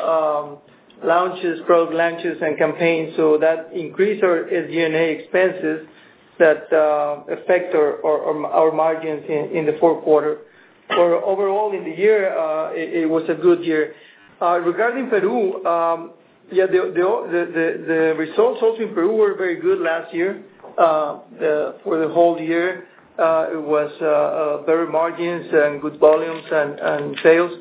um, launches, product launches and campaigns, so that increase our S G and A expenses that uh, affect our, our, our margins in, in the fourth quarter. Or overall in the year, uh, it, it was a good year. Uh, regarding Peru, um, Yeah, the, the the the results also in Peru were very good last year. Uh, the, for the whole year, uh, it was uh, uh, better margins and good volumes and, and sales.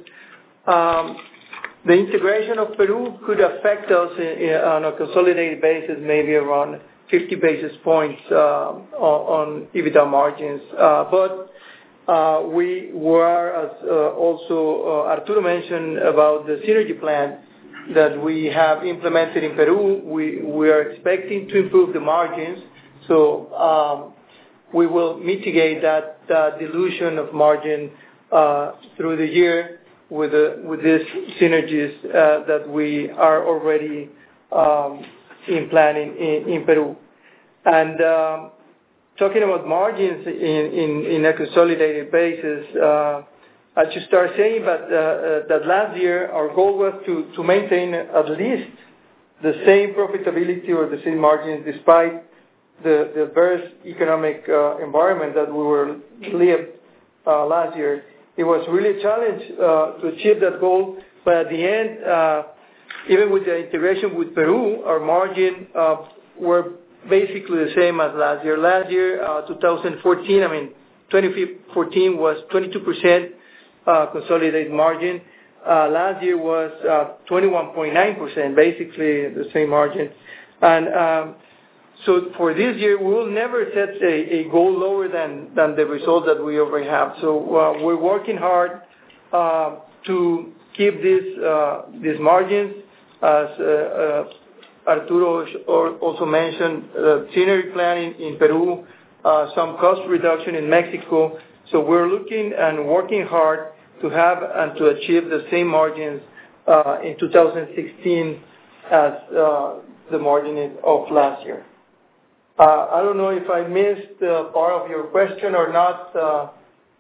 Um, the integration of Peru could affect us in, in, on a consolidated basis, maybe around fifty basis points uh, on, on EBITDA margins. Uh, but uh, we were, as uh, also uh, Arturo mentioned about the synergy plan that we have implemented in Peru, we, we are expecting to improve the margins. So um, we will mitigate that uh, dilution of margin uh, through the year with the, with these synergies uh, that we are already um, in planning in, in Peru. And um, talking about margins in, in, in a consolidated basis, uh, I should start saying that, uh, uh, that last year our goal was to, to maintain at least the same profitability or the same margins despite the, the adverse economic uh, environment that we were lived uh, last year. It was really a challenge uh, to achieve that goal, but at the end, uh, even with the integration with Peru, our margin uh, were basically the same as last year. Last year, uh, two thousand fourteen, I mean, twenty fourteen was twenty-two percent. Uh, consolidated margin. Uh, last year was uh, twenty-one point nine percent, basically the same margin. And um, so for this year, we will never set a, a goal lower than, than the result that we already have. So uh, we're working hard uh, to keep these uh, these margins. As uh, uh, Arturo also mentioned, the synergy plan in, in Peru, uh, some cost reduction in Mexico. So we're looking and working hard to have and to achieve the same margins uh, in two thousand sixteen as uh, the margin of last year. Uh, I don't know if I missed uh, part of your question or not. Uh,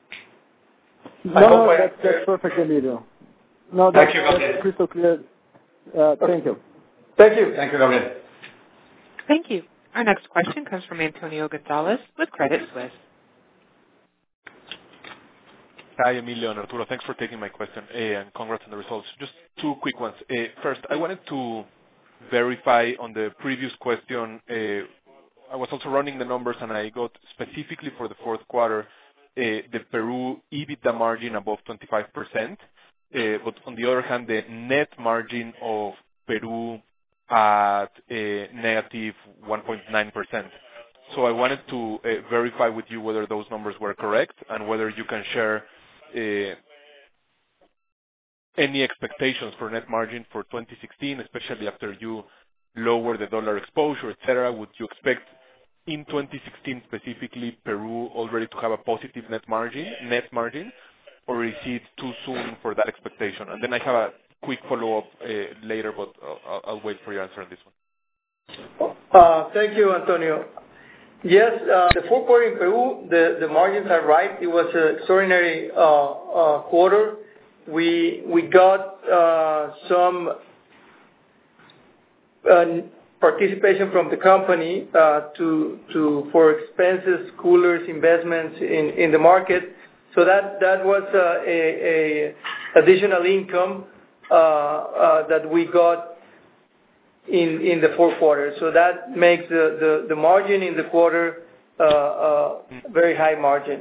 no, that's, that's perfect, Emilio. No, that's, thank you, Gabriel. That's crystal clear. Uh, thank you. Thank you. Thank you, Gabriel. Thank you. Our next question comes from Antonio Gonzalez with Credit Suisse. Hi, Emilio and Arturo. Thanks for taking my question, uh, and congrats on the results. Just two quick ones. Uh, first, I wanted to verify on the previous question. Uh, I was also running the numbers, and I got specifically for the fourth quarter, uh, the Peru EBITDA margin above twenty-five percent, uh, but on the other hand, the net margin of Peru at uh, negative one point nine percent. So I wanted to uh, verify with you whether those numbers were correct and whether you can share Uh, any expectations for net margin for twenty sixteen, especially after you lower the dollar exposure, et cetera? Would you expect in twenty sixteen specifically Peru already to have a positive net margin, net margin, or is it too soon for that expectation? And then I have a quick follow-up uh, later, but I'll, I'll wait for your answer on this one. Uh, thank you, Antonio. Yes, uh, the fourth quarter in Peru, the, the margins are right. It was an extraordinary uh, uh, quarter. We we got uh, some uh, participation from the company uh, to to for expenses, coolers, investments in, in the market. So that that was uh, a, a additional income uh, uh, that we got in in the fourth quarter. So that makes the, the, the margin in the quarter uh, uh, very high margin.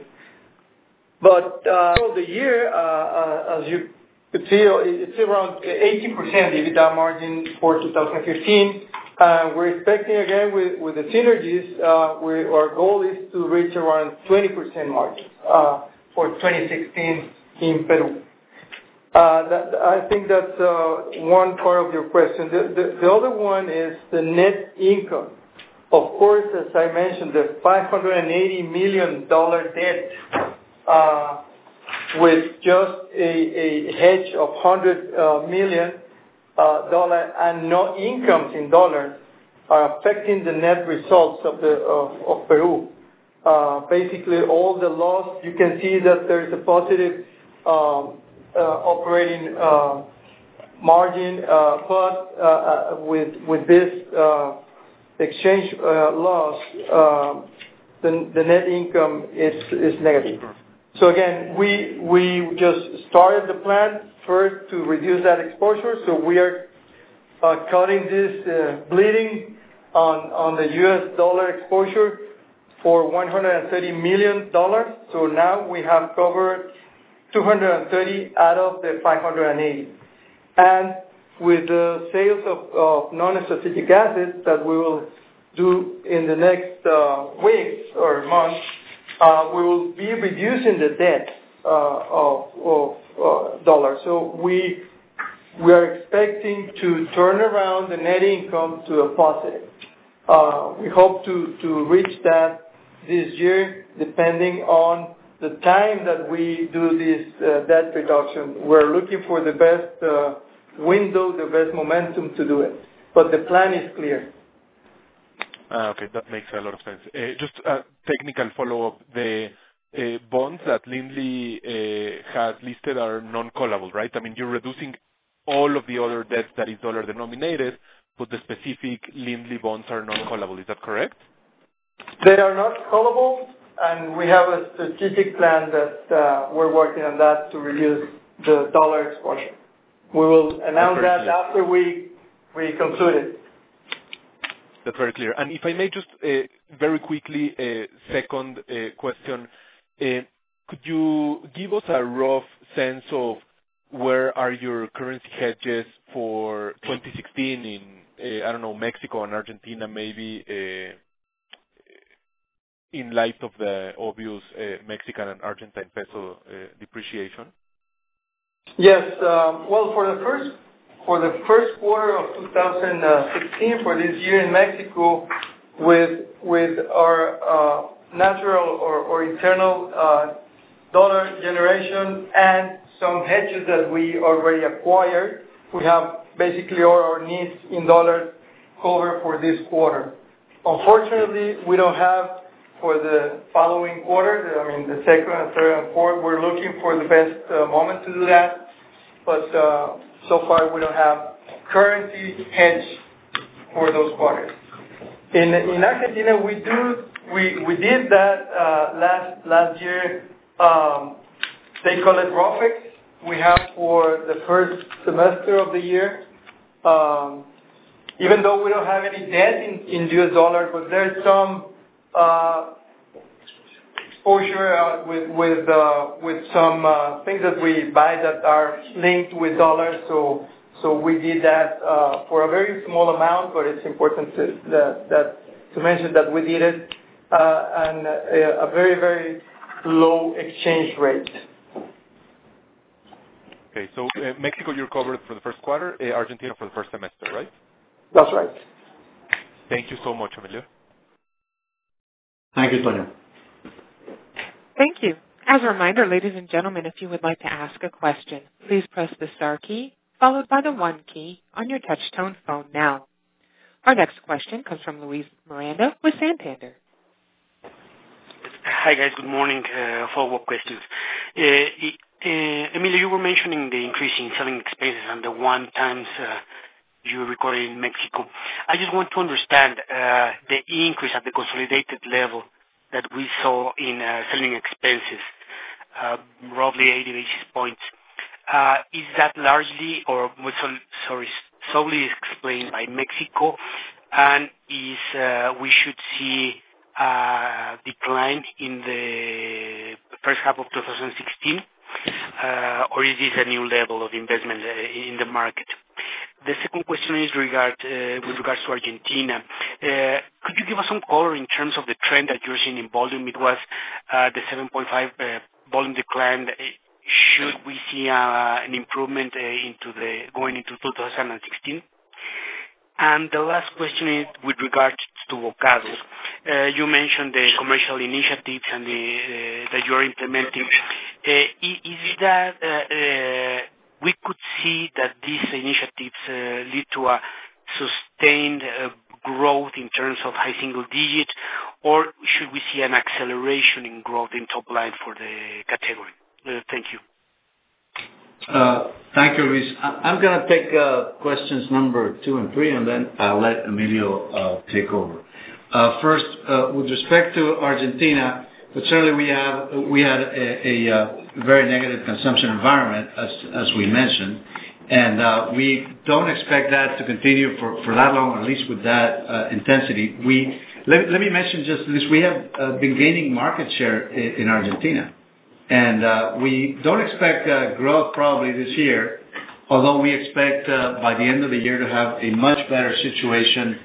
But uh, the year, uh, uh, as you could see, it's around eighty percent EBITDA margin for two thousand fifteen. Uh, we're expecting again with, with the synergies, uh, we, our goal is to reach around twenty percent margin uh, for twenty sixteen in Peru. Uh, that, I think that's uh, one part of your question. The, the, the other one is the net income. Of course, as I mentioned, the five hundred eighty million dollars debt uh, with just a, a hedge of one hundred uh, million dollars uh, and no incomes in dollars are affecting the net results of, the, of, of Peru. Uh, basically, all the loss, you can see that there is a positive um, Uh, operating uh, margin, uh, but uh, uh, with with this uh, exchange uh, loss, uh, the the net income is is negative. So again, we we just started the plan first to reduce that exposure. So we are uh, cutting this uh, bleeding on on the U S dollar exposure for one hundred thirty million dollars. So now we have covered two hundred thirty out of the five hundred eighty. And with the sales of, of non-strategic assets that we will do in the next uh, weeks or months, uh, we will be reducing the debt uh, of, of uh, dollars. So we we are expecting to turn around the net income to a positive. Uh, we hope to, to reach that this year, depending on the time that we do this uh, debt reduction. We're looking for the best uh, window, the best momentum to do it. But the plan is clear. Ah, okay, that makes a lot of sense. Uh, just a technical follow-up. The uh, bonds that Lindley uh, has listed are non-callable, right? I mean, you're reducing all of the other debts that is dollar-denominated, but the specific Lindley bonds are non-callable. Is that correct? They are not callable. And we have a strategic plan that uh, we're working on that to reduce the dollar exposure. We will announce that clear. after we we conclude it. That's very clear. And if I may just uh, very quickly, uh, second uh, question, uh, could you give us a rough sense of where are your currency hedges for twenty sixteen in, uh, I don't know, Mexico and Argentina maybe, uh, in light of the obvious uh, Mexican and Argentine peso uh, depreciation? Yes. Um, well, for the first for the first quarter of two thousand sixteen, for this year in Mexico, with with our uh, natural or, or internal uh, dollar generation and some hedges that we already acquired, we have basically all our needs in dollars covered for this quarter. Unfortunately, we don't have for the following quarter, I mean the second and third and fourth. We're looking for the best uh, moment to do that, but uh, so far we don't have currency hedge for those quarters. In in Argentina, we do we we did that uh, last last year. Um, they call it ROFEX. We have for the first semester of the year. Um, even though we don't have any debt in, in U S dollars, but there's some Uh, exposure uh, with with uh, with some uh, things that we buy that are linked with dollars. So so we did that uh, for a very small amount, but it's important to that, that to mention that we did it uh, and a, a very very low exchange rate. Okay, so uh, Mexico you covered for the first quarter, uh, Argentina for the first semester, right? That's right. Thank you so much, Emilio. Thank you, Toño. Thank you. As a reminder, ladies and gentlemen, if you would like to ask a question, please press the star key followed by the one key on your touch-tone phone now. Our next question comes from Luis Miranda with Santander. Hi, guys. Good morning. Uh, follow-up questions. Uh, uh, Emilio, you were mentioning the increase in selling expenses and the one times uh, you recorded in Mexico. I just want to understand uh, the increase at the consolidated level that we saw in uh, selling expenses, uh, roughly eighty basis points. Uh, is that largely or sorry, solely explained by Mexico, and is uh, we should see a decline in the first half of two thousand sixteen, uh, or is this a new level of investment uh, in the market? The second question is regard, uh, with regards to Argentina. Uh, could you give us some color in terms of the trend that you're seeing in volume? It was uh, the seven point five uh, volume decline. Should we see uh, an improvement uh, into the going into two thousand sixteen? And the last question is with regards to Bokados. Uh, you mentioned the commercial initiatives and the, uh, that you are implementing. Uh, is that uh, uh, we could see that these initiatives uh, lead to a sustained uh, growth in terms of high single digit, or should we see an acceleration in growth in top line for the category? Uh, thank you. Uh, thank you, Luis. I'm going to take uh, questions number two and three, and then I'll let Emilio uh, take over. Uh, first, uh, with respect to Argentina, but certainly we have we had a, a, a very negative consumption environment, as as we mentioned, and uh, we don't expect that to continue for, for that long, or at least with that uh, intensity. We let, let me mention just this: we have uh, been gaining market share in, in Argentina. And uh, we don't expect uh, growth probably this year, although we expect uh, by the end of the year to have a much better situation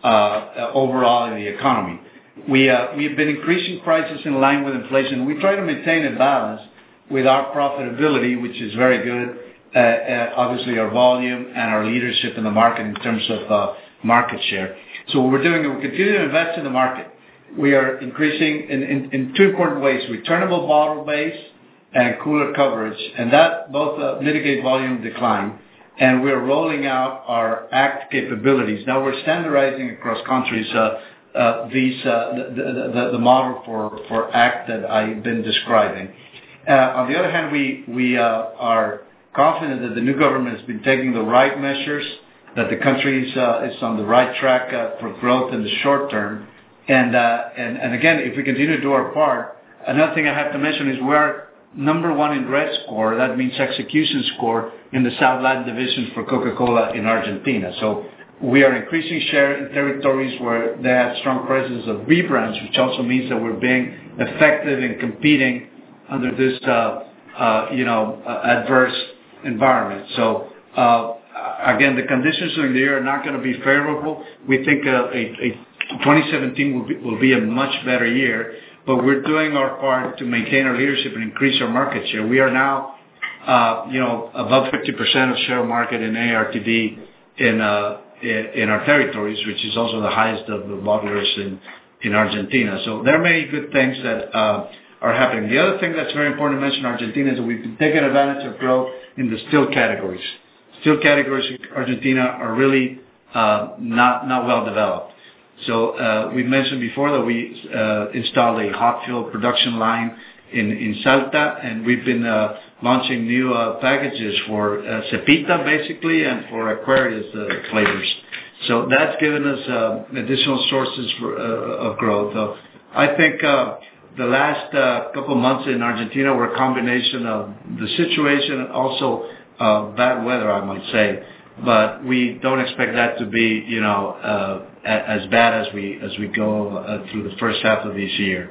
uh, overall in the economy. We, uh, we've been increasing prices in line with inflation. We try to maintain a balance with our profitability, which is very good, uh, uh, obviously our volume and our leadership in the market in terms of uh, market share. So what we're doing is we continue to invest in the market. We are increasing in, in, in two important ways, returnable bottle base and cooler coverage, and that both uh, mitigate volume decline. And we're rolling out our ACT capabilities. Now we're standardizing across countries uh, uh, these uh, the, the, the model for, for ACT that I've been describing. Uh, on the other hand, we, we uh, are confident that the new government has been taking the right measures, that the country is, uh, is on the right track uh, for growth in the short term. And, uh, and, and again, if we continue to do our part, another thing I have to mention is we're number one in red score. That means execution score in the South Latin division for Coca-Cola in Argentina. So we are increasing share in territories where they have strong presence of B brands, which also means that we're being effective in competing under this, uh, uh, you know, uh, adverse environment. So, uh, again, the conditions during the year are not going to be favorable. We think uh, a, a twenty seventeen will be, will be a much better year, but we're doing our part to maintain our leadership and increase our market share. We are now, uh, you know, above fifty percent of share market in A R T D in, uh, in our territories, which is also the highest of the bottlers in, in Argentina. So there are many good things that uh, are happening. The other thing that's very important to mention in Argentina is that we've been taking advantage of growth in the still categories. Still categories in Argentina are really uh, not not well developed. So uh, we mentioned before that we uh, installed a hot fill production line in, in Salta, and we've been uh, launching new uh, packages for uh, Cepita, basically, and for Aquarius uh, flavors. So that's given us uh, additional sources for, uh, of growth. So I think uh, the last uh, couple months in Argentina were a combination of the situation and also uh, bad weather, I might say. But we don't expect that to be, you know, uh, as bad as we as we go uh, through the first half of this year.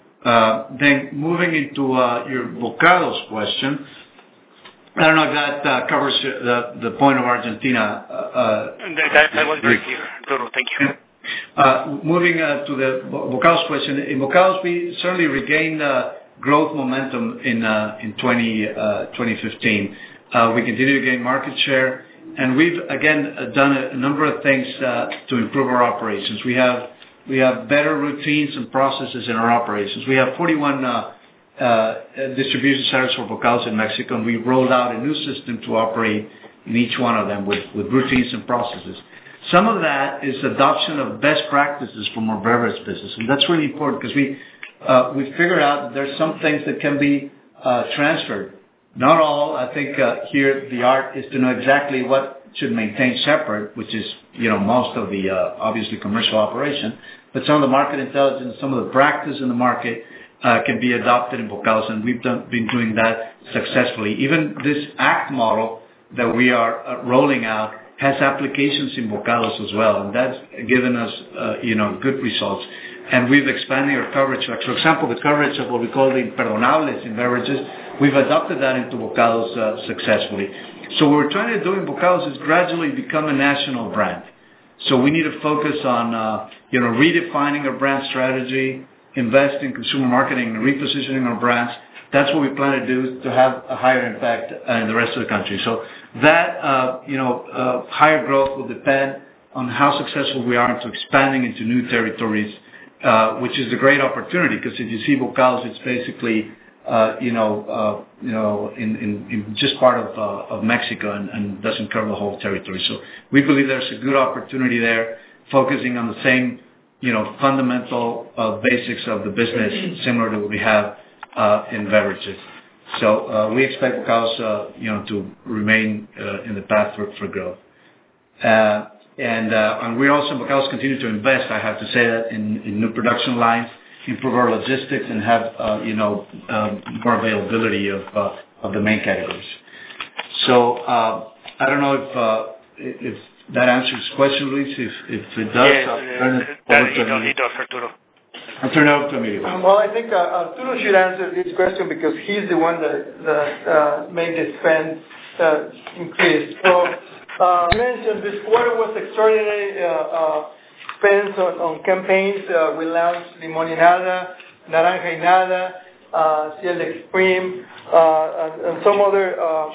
Uh, then moving into uh, your Bokados question, I don't know if that uh, covers the the point of Argentina. Uh, that, that was very clear, Arturo. Thank you. Uh, moving uh, to the Bokados question, in Bokados we certainly regained uh, growth momentum in uh, in twenty fifteen. Uh, we continue to gain market share. And we've, again, done a, a number of things uh, to improve our operations. We have we have better routines and processes in our operations. We have forty-one uh, uh, distribution centers for Bokados in Mexico, and we rolled out a new system to operate in each one of them with, with routines and processes. Some of that is adoption of best practices from our beverage business, and that's really important because we uh, we figured out that there's some things that can be uh, transferred. Not all. I think uh, here the art is to know exactly what should maintain separate, which is, you know, most of the uh, obviously commercial operation. But some of the market intelligence, some of the practice in the market uh, can be adopted in Bokados, and we've done, been doing that successfully. Even this ACT model that we are uh, rolling out has applications in Bokados as well, and that's given us, uh, you know, good results. And we've expanded our coverage. Like, for example, the coverage of what we call the imperdonables in beverages, we've adopted that into Bokados uh, successfully. So what we're trying to do in Bokados is gradually become a national brand. So we need to focus on, uh, you know, redefining our brand strategy, invest in consumer marketing and repositioning our brands. That's what we plan to do to have a higher impact uh, in the rest of the country. So that, uh, you know, uh, higher growth will depend on how successful we are into expanding into new territories, uh, which is a great opportunity because if you see Bokados, it's basically, uh, you know, uh, you know, in, in, in just part of, uh, of Mexico and, and doesn't cover the whole territory. So we believe there's a good opportunity there, focusing on the same, you know, fundamental uh, basics of the business, similar to what we have uh, in beverages. So uh, we expect Bokados, uh, you know, to remain uh, in the path for, for growth. Uh, and, uh, and we also, Bokados, continue to invest, I have to say that, in, in new production lines, improve our logistics, and have, uh, you know, um, more availability of uh, of the main categories. So uh, I don't know if uh, if that answers the question, Luis. If if it does, yes, I'll uh, turn it that, over to it, Emilio. it does, Arturo. I'll turn it over to Emilio. Um, well, I think uh, Arturo should answer this question because he's the one that, that uh, made the spend uh, increase. So, uh, I mentioned this quarter was extraordinary uh, uh, spends on, on campaigns. Uh, we launched Limonada, Naranja y Nada, uh, Ciel Extreme, uh, and, and some other uh,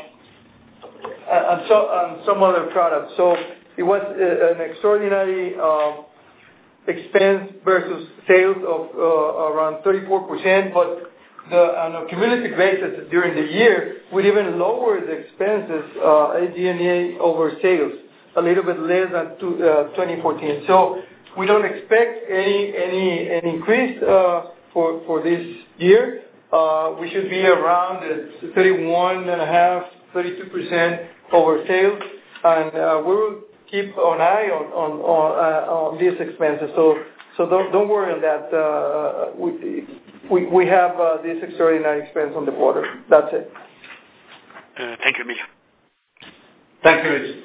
and, so, and some other products. So it was uh, an extraordinary Uh, expense versus sales of uh, around thirty-four percent, but the, on a cumulative basis during the year, we even lowered the expenses, uh, A G and A over sales, a little bit less than two, uh, twenty fourteen. So we don't expect any any, any increase uh, for for this year. Uh, we should be around thirty-one and a half, thirty-two percent over sales, and uh, we will keep an eye on on on, uh, on these expenses. So so don't don't worry on that. Uh, we we we have uh, this extraordinary expense on the quarter. That's it. Uh, thank you, Emilio. Thank you, Luis.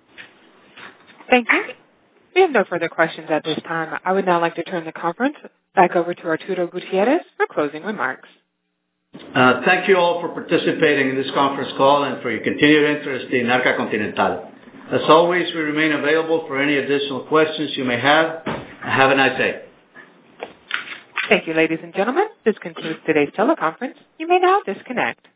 Thank you. We have no further questions at this time. I would now like to turn the conference back over to Arturo Gutierrez for closing remarks. Uh, thank you all for participating in this conference call and for your continued interest in Arca Continental. As always, we remain available for any additional questions you may have. Have a nice day. Thank you, ladies and gentlemen. This concludes today's teleconference. You may now disconnect.